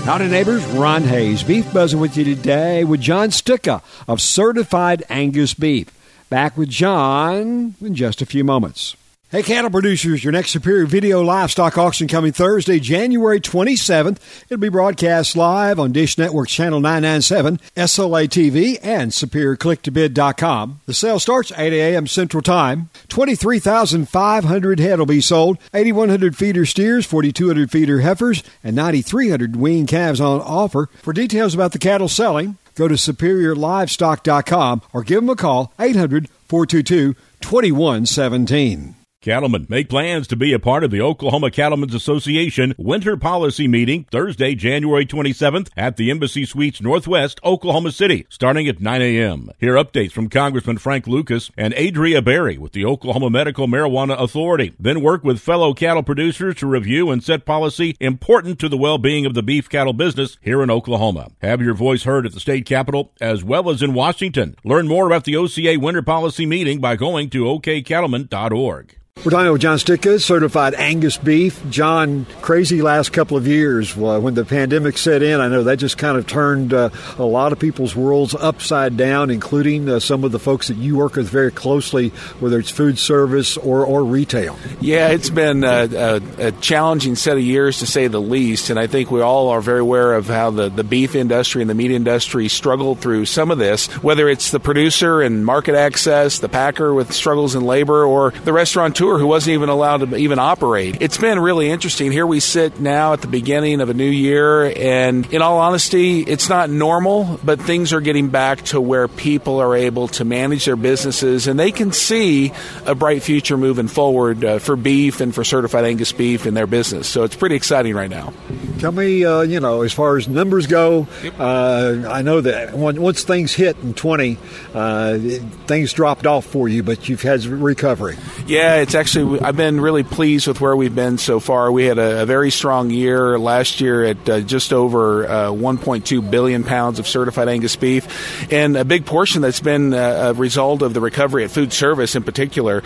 Howdy, neighbors. Ron Hayes, Beef Buzzing with you today with John Stucca of Certified Angus Beef. Back with John in just a few moments. Hey, cattle producers, your next Superior Video Livestock Auction coming Thursday, January 27th. It'll be broadcast live on Dish Network Channel 997, SLA TV, and SuperiorClickToBid.com. The sale starts 8 a.m. Central Time. 23,500 head will be sold, 8,100 feeder steers, 4,200 feeder heifers, and 9,300 weaned calves on offer. For details about the cattle selling, go to SuperiorLivestock.com or give them a call, 800-422-2117. Cattlemen, make plans to be a part of the Oklahoma Cattlemen's Association Winter Policy Meeting Thursday, January 27th at the Embassy Suites Northwest, Oklahoma City, starting at 9 a.m. Hear updates from Congressman Frank Lucas and Adria Berry with the Oklahoma Medical Marijuana Authority. Then work with fellow cattle producers to review and set policy important to the well-being of the beef cattle business here in Oklahoma. Have your voice heard at the state capitol as well as in Washington. Learn more about the OCA Winter Policy Meeting by going to okcattlemen.org. We're talking with John Stucca, Certified Angus Beef. John, crazy last couple of years when the pandemic set in. I know that just kind of turned a lot of people's worlds upside down, including some of the folks that you work with very closely, whether it's food service or retail. Yeah, it's been a challenging set of years, to say the least, and I think we all are very aware of how the beef industry and the meat industry struggled through some of this, whether it's the producer and market access, the packer with struggles in labor, or the restaurateur who wasn't even allowed to even operate. It's been really interesting. Here we sit now at the beginning of a new year, and in all honesty, it's not normal, but things are getting back to where people are able to manage their businesses, and they can see a bright future moving forward for beef and for Certified Angus Beef in their business. So it's pretty exciting right now. Tell me, as far as numbers go, I know that once things hit in 20, things dropped off for you, but you've had recovery. Yeah, it's actually, I've been really pleased with where we've been so far. We had a very strong year last year at just over 1.2 billion pounds of Certified Angus beef, and a big portion that's been a result of the recovery at food service in particular.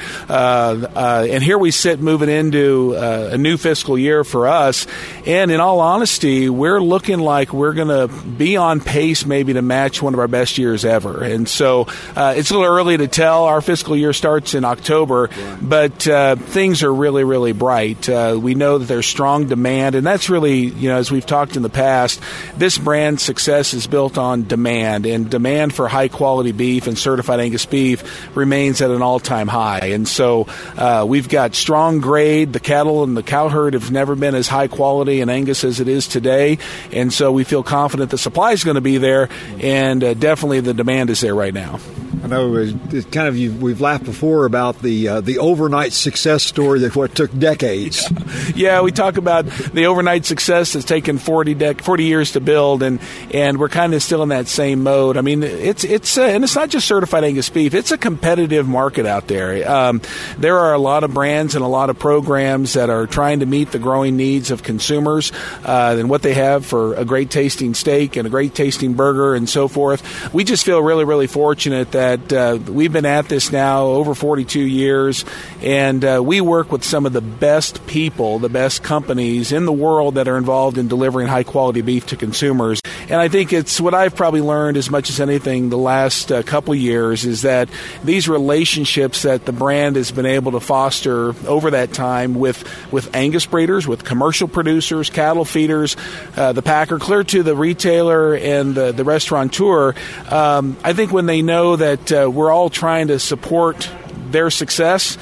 And here we sit moving into a new fiscal year for us, and in all honesty, we're looking like we're going to be on pace maybe to match one of our best years ever. And so it's a little early to tell. Our fiscal year starts in October, but things are really, really bright. We know that there's strong demand, and that's really, as we've talked in the past, this brand's success is built on demand, and demand for high-quality beef and Certified Angus beef remains at an all-time high. And so we've got strong grade. The cattle and the cow herd have never been as high quality in Angus as it is today, and so we feel confident the supply is going to be there, and definitely the demand is there right now. I know it's kind of we've laughed before about the overnight success story that took decades. Yeah, we talk about the overnight success that's taken 40 years to build, and we're kind of still in that same mode. I mean, it's and it's not just Certified Angus beef; it's a competitive market out there. There are a lot of brands and a lot of programs that are trying to meet the growing needs of consumers and what they have for a great tasting steak and a great tasting burger and so forth. We just feel really, really fortunate that we've been at this now over 42 years, and we work with some of the best people, the best companies in the world that are involved in delivering high-quality beef to consumers. And I think it's what I've probably learned as much as anything the last couple years is that these relationships that the brand has been able to foster over that time with Angus breeders, with commercial producers, cattle feeders, the packer, clear to the retailer and the restaurateur, I think when they know that we're all trying to support their success,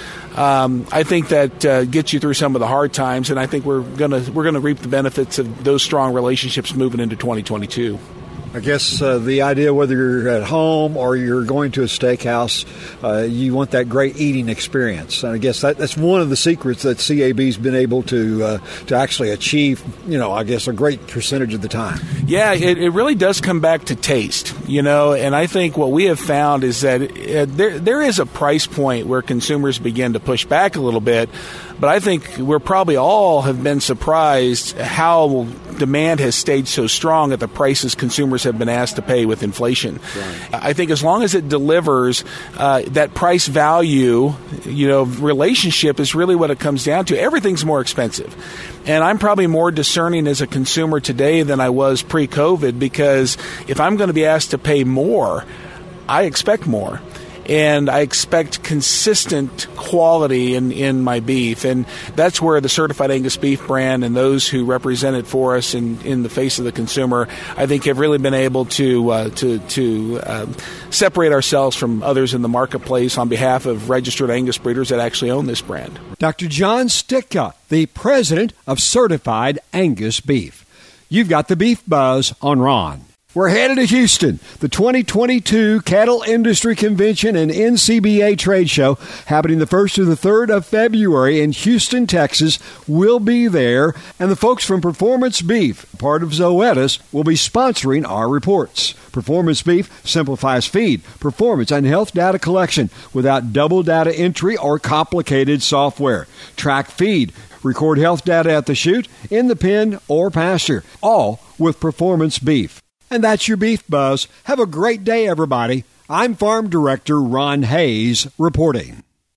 I think that gets you through some of the hard times, and I think we're gonna reap the benefits of those strong relationships moving into 2022. I guess the idea, whether you're at home or you're going to a steakhouse, you want that great eating experience. And I guess that's one of the secrets that CAB's been able to actually achieve, I guess a great percentage of the time. Yeah, it really does come back to taste, and I think what we have found is that there is a price point where consumers begin to push back a little bit. But I think we're probably all have been surprised how demand has stayed so strong at the prices consumers have been asked to pay with inflation. Right. I think as long as it delivers that price value, relationship is really what it comes down to. Everything's more expensive. And I'm probably more discerning as a consumer today than I was pre-COVID, because if I'm going to be asked to pay more, I expect more. And I expect consistent quality in my beef. And that's where the Certified Angus Beef brand and those who represent it for us in the face of the consumer, I think, have really been able to separate ourselves from others in the marketplace on behalf of registered Angus breeders that actually own this brand. Dr. John Sticka, the president of Certified Angus Beef. You've got the Beef Buzz on Ron. We're headed to Houston. The 2022 Cattle Industry Convention and NCBA Trade Show, happening the 1st to the 3rd of February in Houston, Texas, will be there. And the folks from Performance Beef, part of Zoetis, will be sponsoring our reports. Performance Beef simplifies feed, performance, and health data collection without double data entry or complicated software. Track feed, record health data at the chute, in the pen, or pasture, all with Performance Beef. And that's your Beef Buzz. Have a great day, everybody. I'm Farm Director Ron Hayes reporting.